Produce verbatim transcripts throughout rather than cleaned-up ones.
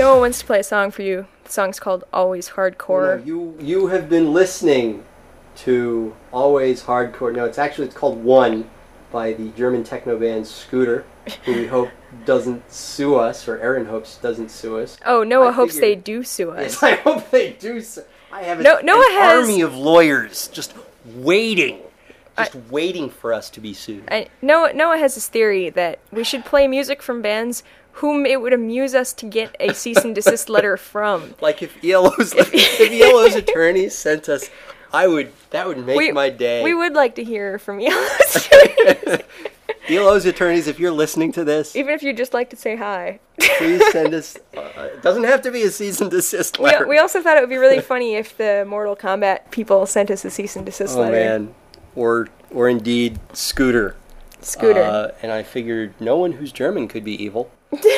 Noah wants to play a song for you. The song's called Always Hardcore. No, you you have been listening to Always Hardcore. No, it's actually it's called One by the German techno band Scooter, who we hope doesn't sue us, or Aaron hopes doesn't sue us. Oh, Noah I hopes figured, they do sue us. Yes, I hope they do sue. I have a, no, Noah an has, army of lawyers just waiting, just I, waiting for us to be sued. I, Noah, Noah has this theory that we should play music from bands whom it would amuse us to get a cease and desist letter from. Like if E L O's if, if E L O's attorneys sent us, I would that would make we, my day. We would like to hear from E L O's attorneys. E L O's attorneys, if you're listening to this, even if you'd just like to say hi, please send us. Uh, it doesn't have to be a cease and desist letter. We, we also thought it would be really funny if the Mortal Kombat people sent us a cease and desist oh, letter. Oh man, or or indeed Scooter. Scooter. Uh, and I figured no one who's German could be evil.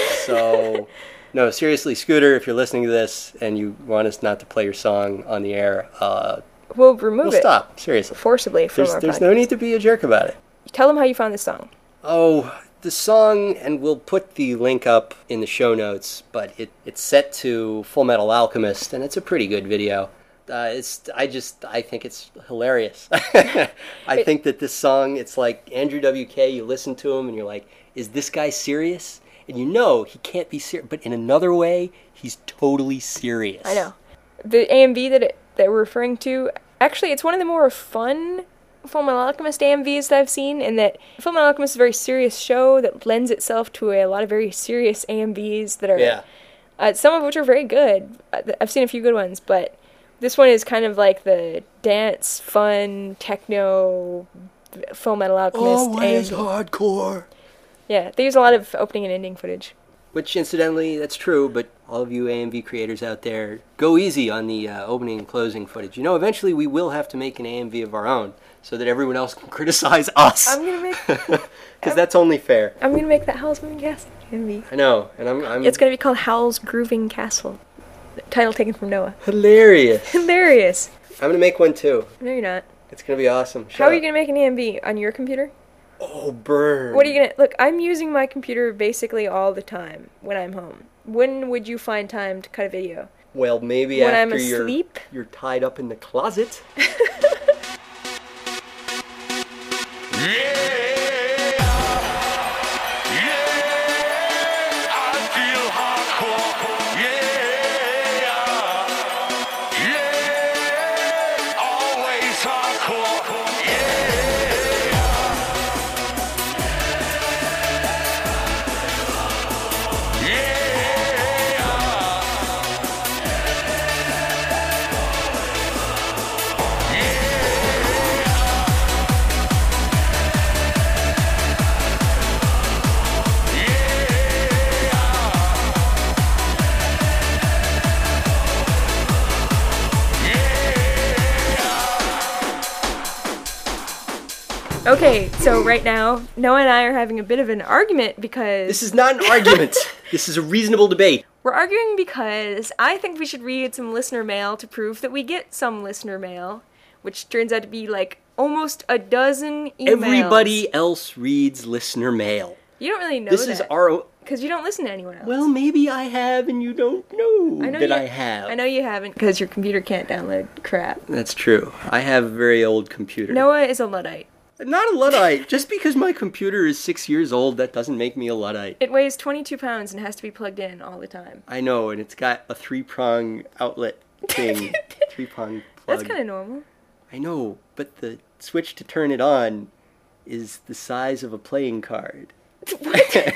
So, no, seriously, Scooter, if you're listening to this and you want us not to play your song on the air, uh, we'll remove we'll it. stop, seriously. Forcibly from there's, our There's podcast. no need to be a jerk about it. Tell them how you found this song. Oh, the song, and we'll put the link up in the show notes, but it, it's set to Full Metal Alchemist, and it's a pretty good video. Uh, it's I just I think it's hilarious. I it, think that this song, it's like Andrew W K. You listen to him and you're like, is this guy serious? And you know he can't be serious, but in another way, he's totally serious. I know. The A M V that it, that we're referring to, actually, it's one of the more fun Full Metal Alchemist A M Vs that I've seen, in that Full Metal Alchemist is a very serious show that lends itself to a, a lot of very serious A M Vs that are, yeah. uh, some of which are very good. I've seen a few good ones, but this one is kind of like the dance, fun, techno, Full Metal Alchemist Always A M V. hardcore. Yeah, they use a lot of opening and ending footage. Which, incidentally, that's true, but all of you A M V creators out there, go easy on the uh, opening and closing footage. You know, eventually we will have to make an A M V of our own, so that everyone else can criticize us. I'm gonna make... Because that's only fair. I'm gonna make that Howl's Moving Castle A M V. I know, and I'm... I'm It's gonna be called Howl's Grooving Castle. Title taken from Noah. Hilarious. Hilarious. I'm gonna make one too. No, you're not. It's gonna be awesome. Shut How are you up. gonna make an A M V? On your computer? Oh, burn. What are you gonna... Look, I'm using my computer basically all the time when I'm home. When would you find time to cut a video? Well, maybe when after I'm you're, asleep? you're tied up in the closet. Okay, so right now, Noah and I are having a bit of an argument because... This is not an argument. This is a reasonable debate. We're arguing because I think we should read some listener mail to prove that we get some listener mail, which turns out to be like almost a dozen emails. Everybody else reads listener mail. You don't really know this that. This is our... Because you don't listen to anyone else. Well, maybe I have and you don't know, I know that you, I have. I know you haven't because your computer can't download crap. That's true. I have a very old computer. Noah is a Luddite. Not a Luddite. Just because my computer is six years old, that doesn't make me a Luddite. It weighs twenty-two pounds and has to be plugged in all the time. I know, and it's got a three-prong outlet thing. Three-prong plug. That's kind of normal. I know, but the switch to turn it on is the size of a playing card. What?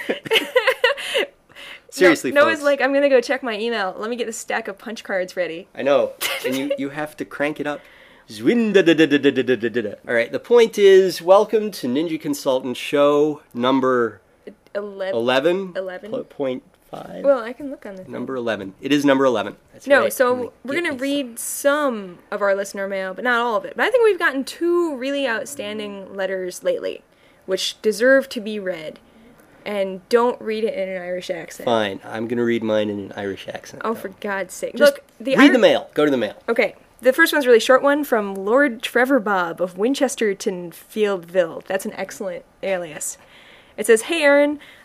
Seriously, no, Noah's folks. like, I'm going to go check my email. Let me get a stack of punch cards ready. I know, and you, you have to crank it up. Alright, the point is, welcome to Ninja Consultant Show number Eleven. eleven. Eleven. Point five. Well, I can look on the thing. Number eleven. It is number eleven. That's no, right. so we're going to read some of our listener mail, but not all of it. But I think we've gotten two really outstanding letters lately, which deserve to be read. And don't read it in an Irish accent. Fine, I'm going to read mine in an Irish accent. Oh, for God's sake. Just Look, the read Ir- the mail. Go to the mail. Okay. The first one's a really short one from Lord Trevor Bob of Winchesterton Fieldville. That's an excellent alias. It says, Hey Aaron,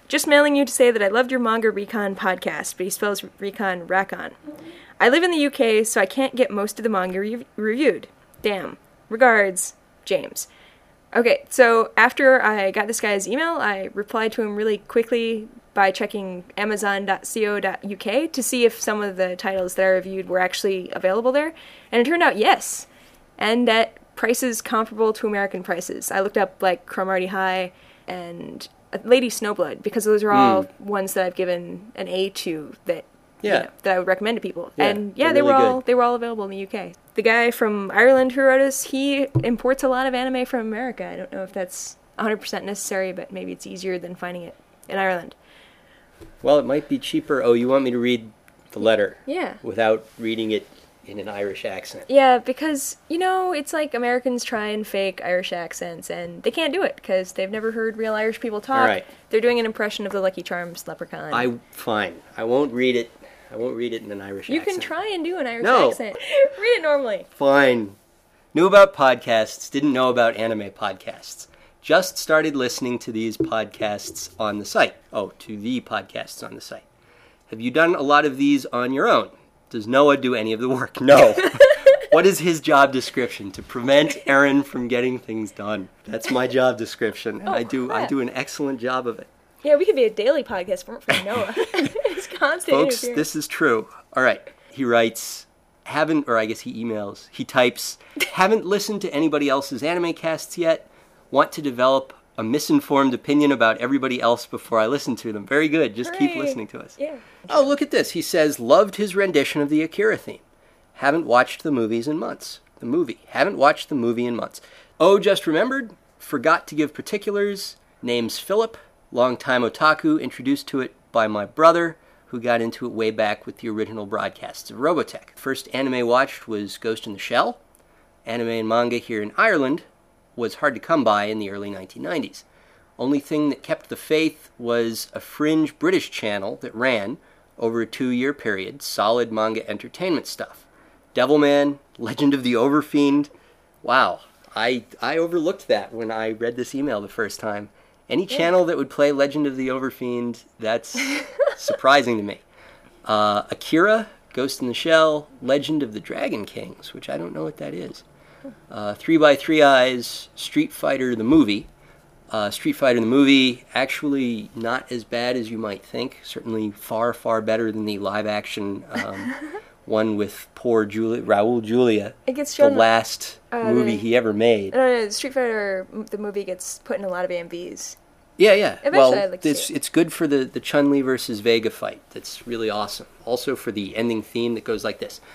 Just mailing you to say that I loved your Manga Recon podcast, but he spells Recon Racon. I live in the U K, so I can't get most of the manga re- reviewed. Damn. Regards, James. Okay, so after I got this guy's email, I replied to him really quickly by checking amazon dot co dot u k to see if some of the titles that I reviewed were actually available there, and it turned out yes, and at prices comparable to American prices. I looked up, like, Cromartie High and Lady Snowblood, because those are all mm. ones that I've given an A to that yeah. you know, that I would recommend to people. Yeah, and yeah, they really were all good. they were all available in the U K. The guy from Ireland who wrote us, he imports a lot of anime from America. I don't know if that's one hundred percent necessary, but maybe it's easier than finding it in Ireland. Well, it might be cheaper. Oh, you want me to read the letter? Yeah. Without reading it in an Irish accent. Yeah, because, you know, it's like Americans try and fake Irish accents, and they can't do it, because they've never heard real Irish people talk. All right. They're doing an impression of the Lucky Charms leprechaun. I, fine. I won't read it. I won't read it in an Irish you accent. You can try and do an Irish no. accent. Read it normally. Fine. Knew about podcasts, didn't know about anime podcasts. Just started listening to these podcasts on the site. Oh, to the podcasts on the site. Have you done a lot of these on your own? Does Noah do any of the work? No. What is his job description? To prevent Aaron from getting things done. That's my job description, and oh, I do crap. I do an excellent job of it. Yeah, we could be a daily podcast for, for Noah. It's constant Folks, interference. this is true. All right. He writes, haven't, or I guess he emails, he types, haven't listened to anybody else's anime casts yet. Want to develop a misinformed opinion about everybody else before I listen to them. Very good. Just Hooray. Keep listening to us. Yeah. Oh, look at this. He says, loved his rendition of the Akira theme. Haven't watched the movies in months. The movie. Haven't watched the movie in months. Oh, just remembered. Forgot to give particulars. Name's Philip. Longtime otaku. Introduced to it by my brother, who got into it way back with the original broadcasts of Robotech. First anime watched was Ghost in the Shell. Anime and manga here in Ireland was hard to come by in the early nineteen nineties. Only thing that kept the faith was a fringe British channel that ran, over a two-year period, solid manga entertainment stuff. Devilman, Legend of the Overfiend. Wow, I I overlooked that when I read this email the first time. Any channel that would play Legend of the Overfiend, that's surprising to me. Uh, Akira, Ghost in the Shell, Legend of the Dragon Kings, which I don't know what that is. Uh, Three by Three Eyes, Street Fighter the movie. Uh, Street Fighter the movie, actually not as bad as you might think. Certainly far, far better than the live-action um, one with poor Julia, Raul Julia. It gets shown, the last uh, movie the, he ever made. No, no, Street Fighter, the movie, gets put in a lot of A M Vs. Yeah, yeah. Eventually well, I'd like to it's, see it. it's good for the, the Chun-Li versus Vega fight. That's really awesome. Also for the ending theme that goes like this.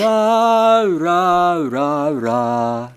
Ra, ra, ra, ra.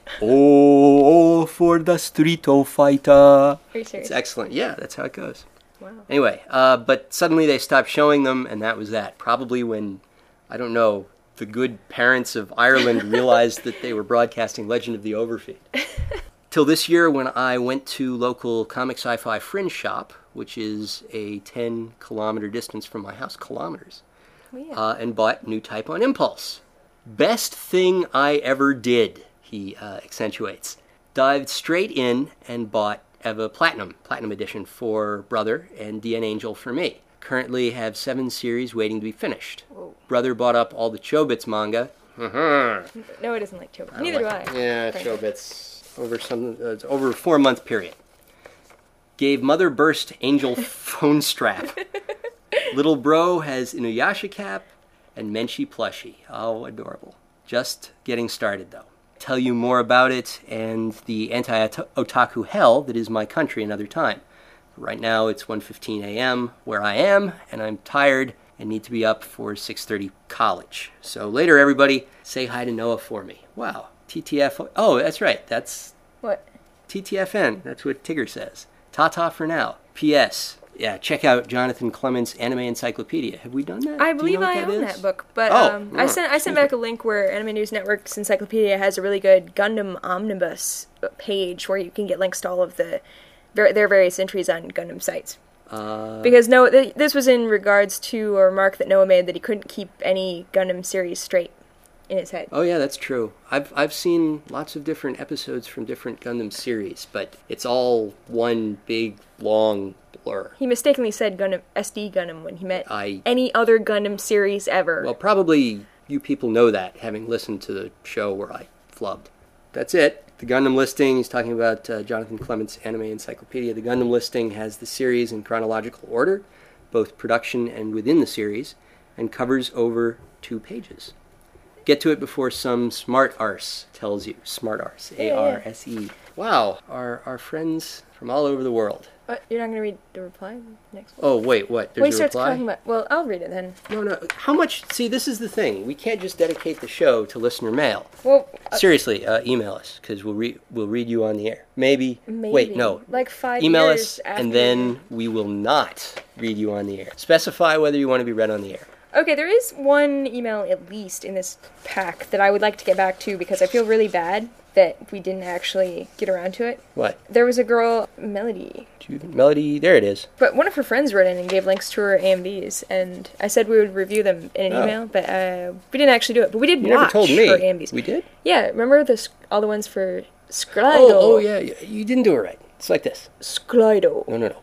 Oh, for the Street Fighter. Are you serious? It's excellent. Yeah, that's how it goes. Wow. Anyway, uh, but suddenly they stopped showing them, and that was that. Probably when, I don't know, the good parents of Ireland realized that they were broadcasting Legend of the Overfiend. Till this year when I went to local Comic Sci-Fi Fringe Shop, which is a ten kilometer distance from my house, kilometers, Oh, yeah. uh, and bought New Type on Impulse. Best thing I ever did, he uh, accentuates. Dived straight in and bought Eva Platinum, Platinum Edition for Brother and D N Angel for me. Currently have seven series waiting to be finished. Whoa. Brother bought up all the Chobits manga. No, it doesn't like Chobits. Neither do I. Yeah, frankly. Chobits. Over some, uh, it's over a four-month period. Gave Mother Burst Angel phone strap. Little Bro has Inuyasha cap and Menchie plushie. Oh, adorable. Just getting started, though. Tell you more about it and the anti-otaku hell that is my country another time. Right now it's one fifteen a.m. where I am, and I'm tired and need to be up for six thirty college. So later, everybody, say hi to Noah for me. Wow. T T F... Oh, that's right. That's... What? T T F N. That's what Tigger says. Ta-ta for now. P S. Yeah, check out Jonathan Clement's Anime Encyclopedia. Have we done that? I Do you believe know what I that own is? that book, but Oh, um, oh, I sent I sent back a link where Anime News Network's Encyclopedia has a really good Gundam Omnibus page where you can get links to all of the ver- their various entries on Gundam sites. Uh, Because no, th- this was in regards to a remark that Noah made that he couldn't keep any Gundam series straight. in his head. Oh yeah, that's true. I've I've seen lots of different episodes from different Gundam series, but it's all one big long blur. He mistakenly said Gundam S D Gundam when he meant I any other Gundam series ever. Well, probably you people know that, having listened to the show where I flubbed. That's it. The Gundam listing, he's talking about uh, Jonathan Clement's Anime Encyclopedia. The Gundam listing has the series in chronological order, both production and within the series, and covers over two pages. Get to it before some smart arse tells you. Smart arse. A R S E. Wow. Our, our friends from all over the world. What? You're not going to read the reply next one? Oh, wait, what? There's When he a starts reply? talking about... Well, I'll read it then. No, no. How much... See, this is the thing. We can't just dedicate the show to listener mail. Well... Uh, Seriously, uh, email us, because we'll, re- we'll read you on the air. Maybe. Maybe. Wait, no. Like five Email years us, after and then we will not read you on the air. Specify whether you want to be read on the air. Okay, there is one email at least in this pack that I would like to get back to because I feel really bad that we didn't actually get around to it. What? There was a girl, Melody. Melody, there it is. But one of her friends wrote in and gave links to her A M Vs, and I said we would review them in an Oh. email, but uh, we didn't actually do it. But we did You never watch told me. her A M Vs. We did? Yeah, remember the, sc- all the ones for Skrydo? Oh, oh, yeah. You didn't do it right. It's like this. Skrydo. No, no, no.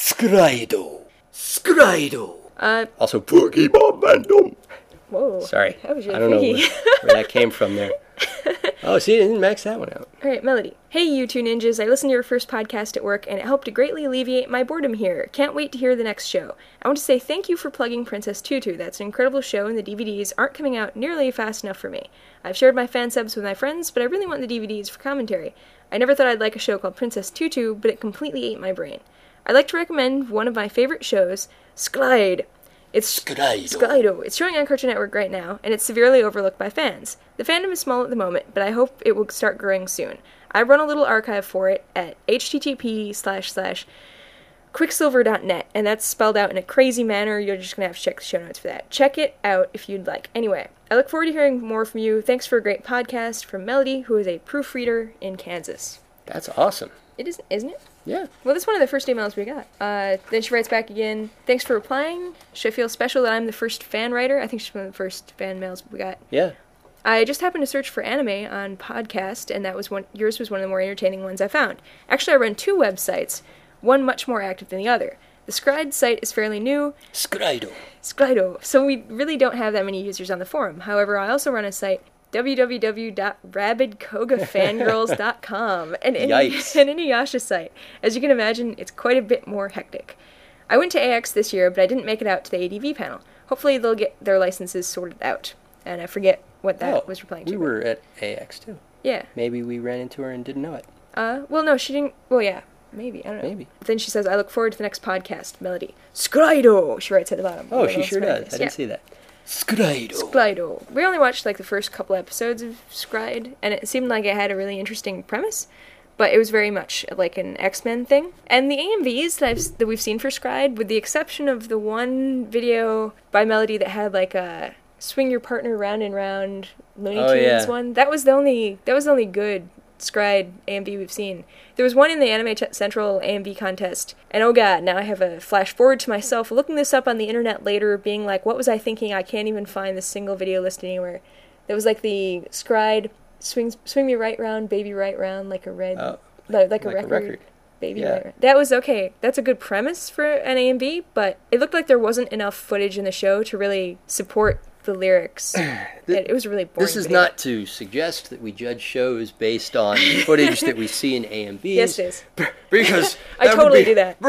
Skrydo. Skrydo. Uh, Also, Pokemon Random. whoa. Sorry. That was really I don't know freaky. where, where that came from there. Oh, see, I didn't max that one out. Alright, Melody. Hey, you two ninjas. I listened to your first podcast at work, and it helped to greatly alleviate my boredom here. Can't wait to hear the next show. I want to say thank you for plugging Princess Tutu. That's an incredible show, and the D V Ds aren't coming out nearly fast enough for me. I've shared my fan subs with my friends, but I really want the D V Ds for commentary. I never thought I'd like a show called Princess Tutu, but it completely ate my brain. I'd like to recommend one of my favorite shows, Sklide. It's Sklaido. Sklaido. It's showing on Cartoon Network right now, and it's severely overlooked by fans. The fandom is small at the moment, but I hope it will start growing soon. I run a little archive for it at http slash slash quicksilver dot net, and that's spelled out in a crazy manner. You're just going to have to check the show notes for that. Check it out if you'd like. Anyway, I look forward to hearing more from you. Thanks for a great podcast from Melody, who is a proofreader in Kansas. That's awesome. It is, isn't it? Yeah. Well, that's one of the first emails we got. Uh, then she writes back again, thanks for replying. Should I feel special that I'm the first fan writer? I think she's one of the first fan mails we got. Yeah. I just happened to search for anime on podcast, and that was one. Yours was one of the more entertaining ones I found. Actually, I run two websites, one much more active than the other. The Scride site is fairly new. Scrido. Scrido. So we really don't have that many users on the forum. However, I also run a site, w w w dot rabid koga fangirls dot com, an, Yikes. an Inuyasha site. As you can imagine, it's quite a bit more hectic. I went to A X this year, but I didn't make it out to the A D V panel. Hopefully they'll get their licenses sorted out. And I forget what that Oh, was replying we to. were at A X too. Yeah. Maybe we ran into her and didn't know it. Uh, well, no, she didn't. Well, yeah. Maybe. I don't know. Maybe. Then she says, I look forward to the next podcast, Melody. Scrido! She writes at the bottom. Oh, With a she little sure smiley does. face. I didn't Yeah. see that. Scrido. Scrido. We only watched like the first couple episodes of Scride, and it seemed like it had a really interesting premise, but it was very much like an X-Men thing. And the A M Vs that, I've, that we've seen for Scride, with the exception of the one video by Melody that had like a swing your partner round and round Looney Oh, Tunes yeah. one, that was the only that was the only good Scride A M V we've seen. There was one in the Anime Ch- Central A M V contest, and oh god, now I have a flash forward to myself looking this up on the internet later, being like, what was I thinking? I can't even find this single video list anywhere. There was like the Scride swings swing me right round, baby right round, like a red, Oh, like, like a like a record. record. Baby Yeah. right round. That was okay. That's a good premise for an A M V, but it looked like there wasn't enough footage in the show to really support the lyrics. it, it was a really boring. This is video. not to suggest that we judge shows based on footage that we see in A M Vs. Yes, it is. Because I that would totally be- do that.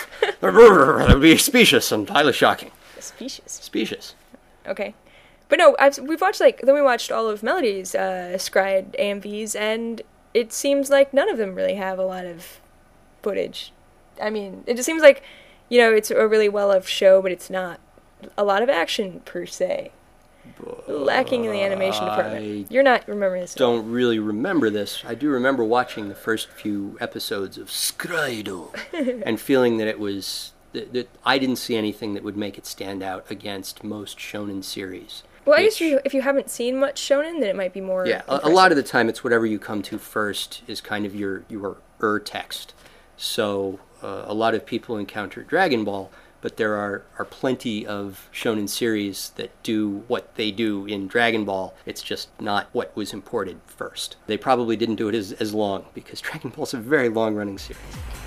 That would be specious and highly shocking. Species. Specious. Okay. But no, I've, we've watched, like, then we watched all of Melody's uh, Scride A M Vs, and it seems like none of them really have a lot of footage. I mean, it just seems like, you know, it's a really well-loved show, but it's not a lot of action, per se. Lacking in the animation department. I You're not remembering this at all. don't really remember this. I do remember watching the first few episodes of Scrido and feeling that it was that, that I didn't see anything that would make it stand out against most shonen series. Well, I guess which- you, if you haven't seen much shonen, then it might be more Yeah, a, a impressive. lot of the time it's whatever you come to first is kind of your your ur text. So uh, a lot of people encounter Dragon Ball but there are, are plenty of shonen series that do what they do in Dragon Ball. It's just not what was imported first. They probably didn't do it as, as long, because Dragon Ball's a very long-running series.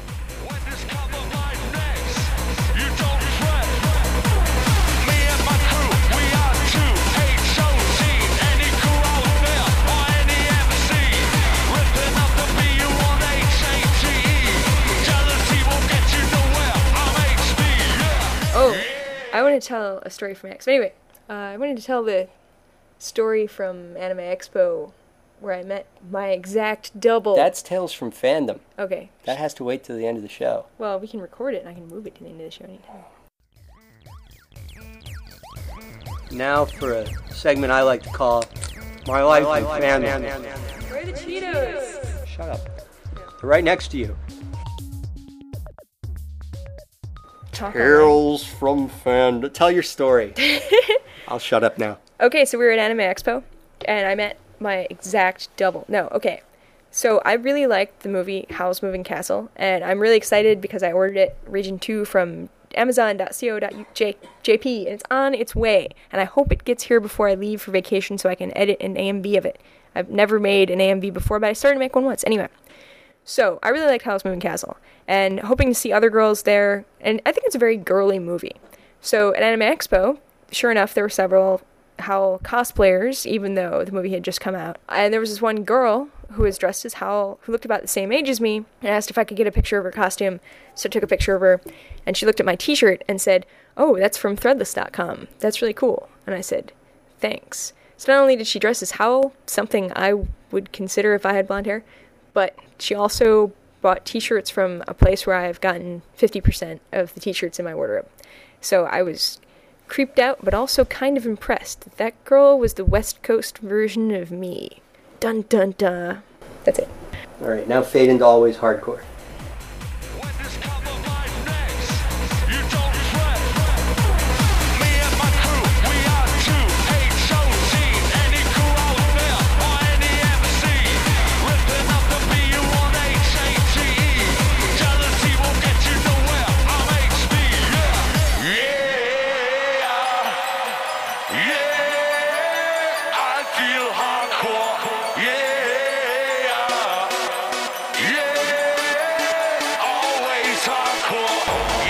Oh, I want to tell a story from X. But anyway, uh, I wanted to tell the story from Anime Expo where I met my exact double. That's Tales from Fandom. Okay. That has to wait till the end of the show. Well, we can record it and I can move it to the end of the show anytime. Now for a segment I like to call My Life in Fandom. Where are the Cheetos? Shut up. They're right next to you. Tales from Fandom. Tell your story. I'll shut up now. Okay, so we were at Anime Expo, and I met my exact double. No, okay. So I really liked the movie Howl's Moving Castle, and I'm really excited because I ordered it Region two from amazon dot co dot j p, and it's on its way. And I hope it gets here before I leave for vacation so I can edit an A M V of it. I've never made an A M V before, but I started to make one once. Anyway. So, I really liked Howl's Moving Castle, and hoping to see other girls there, and I think it's a very girly movie. So, at Anime Expo, sure enough, there were several Howl cosplayers, even though the movie had just come out. And there was this one girl who was dressed as Howl, who looked about the same age as me, and asked if I could get a picture of her costume, so I took a picture of her, and she looked at my t-shirt and said, "Oh, that's from threadless dot com. That's really cool." And I said, "Thanks." So not only did she dress as Howl, something I would consider if I had blonde hair, but she also bought t-shirts from a place where I've gotten fifty percent of the t-shirts in my wardrobe. So I was creeped out, but also kind of impressed that that girl was the West Coast version of me. Dun dun dun. That's it. Alright, now fade into Always Hardcore. Always hardcore.